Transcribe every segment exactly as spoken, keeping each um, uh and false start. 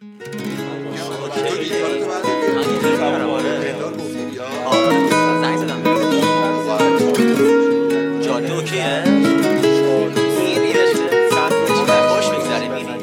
جاده اوکیه؟ خوش میگذره میری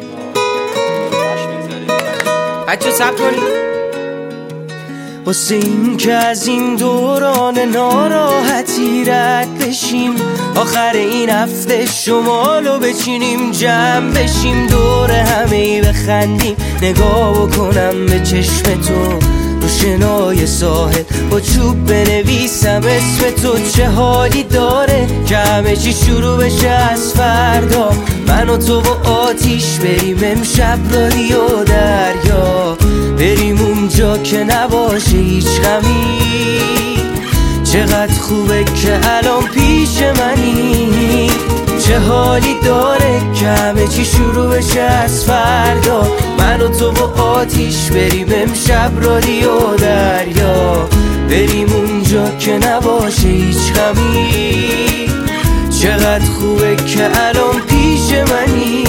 بچه سب کنی واسه این که از این دوران ناراحتی رد بشیم، آخر این هفته شمالو بچینیم، جمع بشیم دور همه بخندیم، نگاه بکنم به چشم تو رو شنای ساحل، با چوب بنویسم اسم تو، چه حالی داره که همه چی شروع بشه از فردا، من و تو با آتیش بریم امشب رادیو دریا، بریم اونجا که نباشه هیچ غمی، چقدر خوبه که الان پیش منی، چه حالی داره که همه چی شروع بشه از فردا، من و تو با آتیش بریم امشب رادیو دریا، بریم اونجا که نباشه هیچ غمی، چقدر خوبه که الان پیش منی.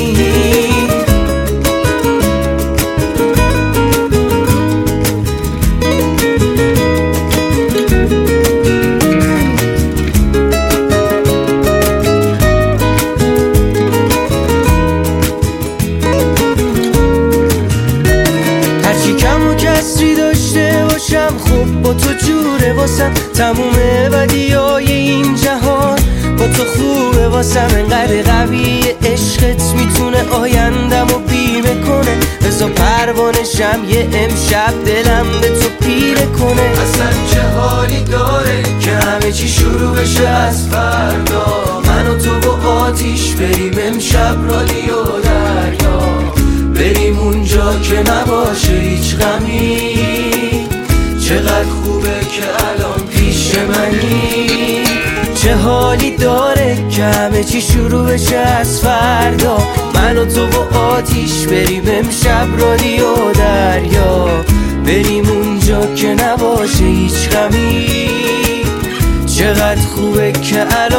کسری داشته باشم خب با تو جوره واسم، تموم بدیای این جهان با تو خوبه واسم، انقدر قوی عشقت میتونه آیندمو بیمه کنه، بزا پروانشم یه امشب دلم به تو پیره کنه، اصلا چه حالی داره که همه چی شروع بشه از فردا، من و تو با آتیش بریم امشب رادیو دریا، بریم اونجا که نباشه هیچ غمی، چقدر خوبه که الان پیش منی، چه حالی داره که همه چی شروع بشه از فردا، من و تو با آتیش بریم امشب رادیو دریا، بریم اونجا که نباشه هیچ غمی، چقدر خوبه که الان